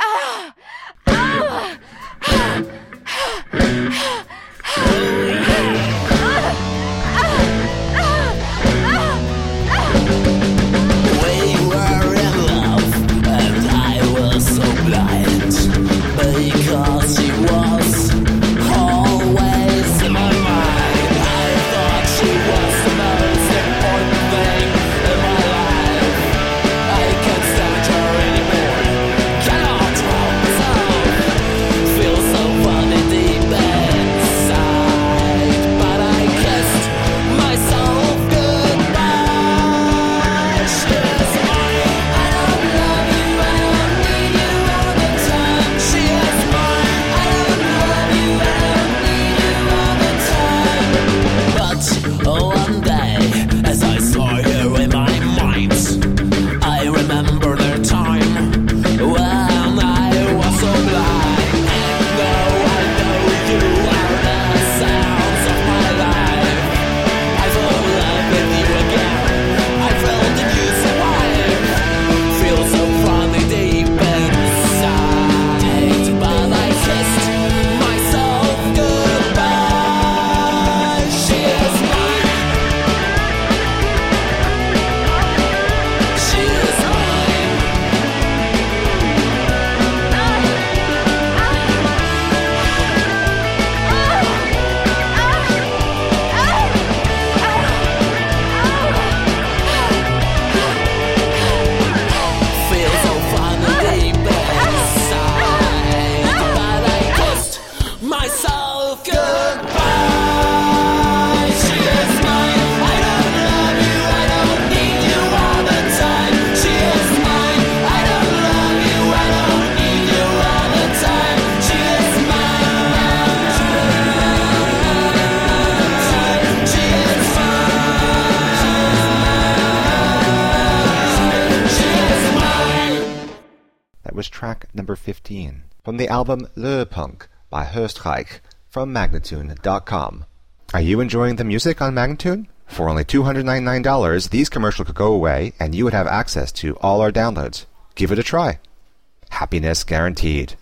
Because she was always in my mind. I thought she was the most important thing in my life. I can't stand her anymore. Cannot help myself. Feel so funny deep inside. But I kissed myself goodbye. She is mine. I don't love you. I don't need you all the time. She is mine. I don't love you. I don't need you all the time. But one day, as I saw her in my mind, I remember the time when I was so blind. And now I know you are the sounds of my life. I fell in love with you again. I felt that you survive. Feel so funny deep inside. But I kissed myself goodbye. She is mine. She is mine. Feel so funny deep inside. But I kissed myself goodbye. She is mine. I don't love you. I don't need you all the time. She is mine. I don't love you. I don't need you all the time. She is mine. She is mine. She is mine. That was track number 15 from the album Le Punk by Höstreich from Magnatune.com. Are you enjoying the music on Magnatune? For only $299, these commercials could go away and you would have access to all our downloads. Give it a try. Happiness guaranteed.